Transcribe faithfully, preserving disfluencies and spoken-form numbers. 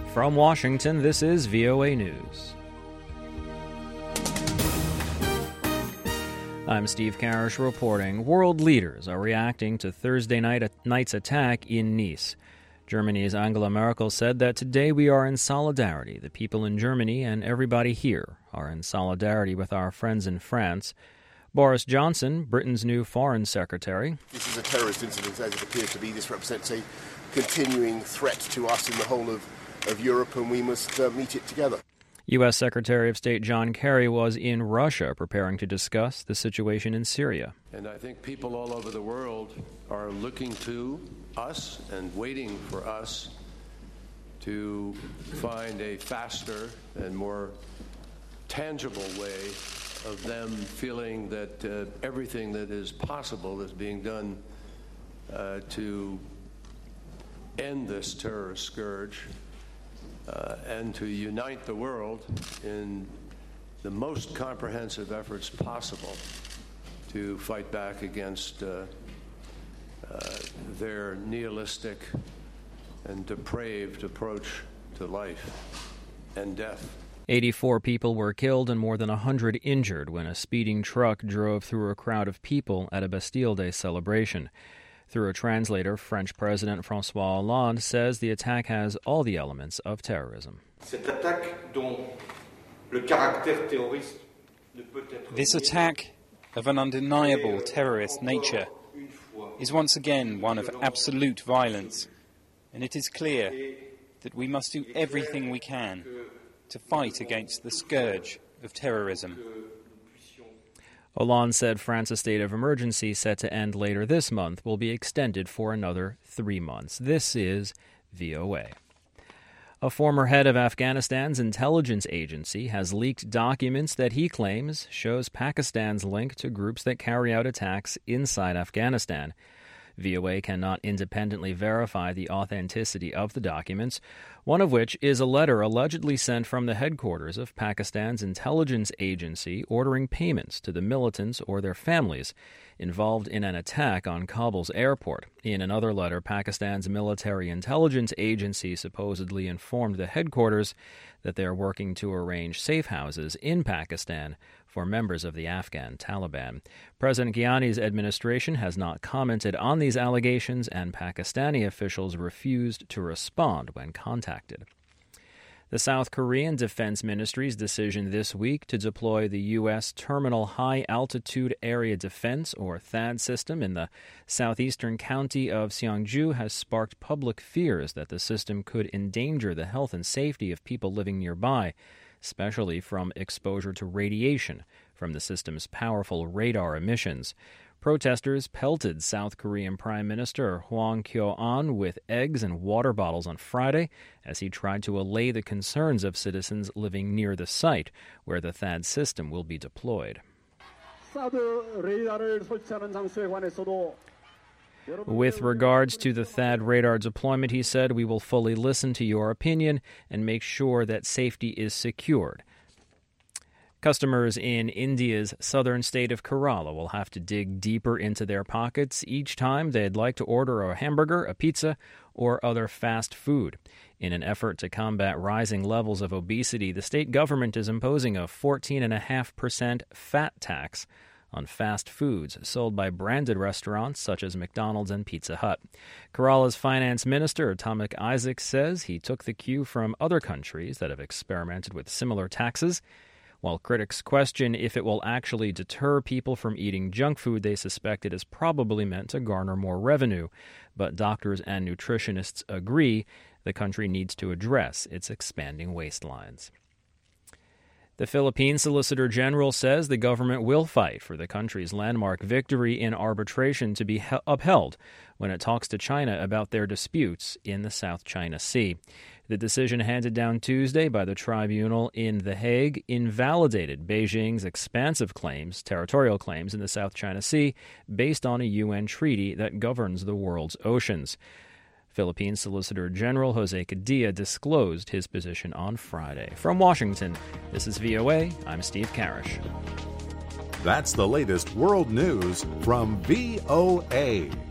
From Washington, this is V O A News. I'm Steve Karish reporting. World leaders are reacting to Thursday night night's attack in Nice. Germany's Angela Merkel said that today we are in solidarity. The people in Germany and everybody here are in solidarity with our friends in France. Boris Johnson, Britain's new foreign secretary. This is a terrorist incident as it appears to be. This represents a continuing threat to us in the whole of, of Europe, and we must uh, meet it together. U S. Secretary of State John Kerry was in Russia preparing to discuss the situation in Syria. And I think people all over the world are looking to us and waiting for us to find a faster and more tangible way of them feeling that uh, everything that is possible is being done uh, to end this terrorist scourge. Uh, and to unite the world in the most comprehensive efforts possible to fight back against uh, uh, their nihilistic and depraved approach to life and death. eighty-four people were killed and more than one hundred injured when a speeding truck drove through a crowd of people at a Bastille Day celebration. Through a translator, French President François Hollande says the attack has all the elements of terrorism. This attack, of an undeniable terrorist nature, is once again one of absolute violence, and it is clear that we must do everything we can to fight against the scourge of terrorism. Hollande said France's state of emergency, set to end later this month, will be extended for another three months. This is V O A. A former head of Afghanistan's intelligence agency has leaked documents that he claims shows Pakistan's link to groups that carry out attacks inside Afghanistan. V O A cannot independently verify the authenticity of the documents, one of which is a letter allegedly sent from the headquarters of Pakistan's intelligence agency ordering payments to the militants or their families involved in an attack on Kabul's airport. In another letter, Pakistan's military intelligence agency supposedly informed the headquarters that they are working to arrange safe houses in Pakistan for members of the Afghan Taliban. President Ghani's administration has not commented on these allegations, and Pakistani officials refused to respond when contacted. The South Korean Defense Ministry's decision this week to deploy the U S Terminal High Altitude Area Defense, or THAAD system, in the southeastern county of Seongju has sparked public fears that the system could endanger the health and safety of people living nearby, especially from exposure to radiation from the system's powerful radar emissions. Protesters pelted South Korean Prime Minister Hwang Kyo-ahn with eggs and water bottles on Friday as he tried to allay the concerns of citizens living near the site where the THAAD system will be deployed. With regards to the THAAD radar deployment, he said, "We will fully listen to your opinion and make sure that safety is secured." Customers in India's southern state of Kerala will have to dig deeper into their pockets each time they'd like to order a hamburger, a pizza, or other fast food. In an effort to combat rising levels of obesity, the state government is imposing a fourteen point five percent fat tax on fast foods sold by branded restaurants such as McDonald's and Pizza Hut. Kerala's finance minister, Tamak Isaac, says he took the cue from other countries that have experimented with similar taxes. While critics question if it will actually deter people from eating junk food, they suspect it is probably meant to garner more revenue. But doctors and nutritionists agree the country needs to address its expanding waistlines. The Philippine Solicitor General says the government will fight for the country's landmark victory in arbitration to be he- upheld when it talks to China about their disputes in the South China Sea. The decision handed down Tuesday by the tribunal in The Hague invalidated Beijing's expansive claims, territorial claims in the South China Sea, based on a U N treaty that governs the world's oceans. Philippine Solicitor General Jose Cadilla disclosed his position on Friday. From Washington, this is V O A. I'm Steve Karish. That's the latest world news from V O A.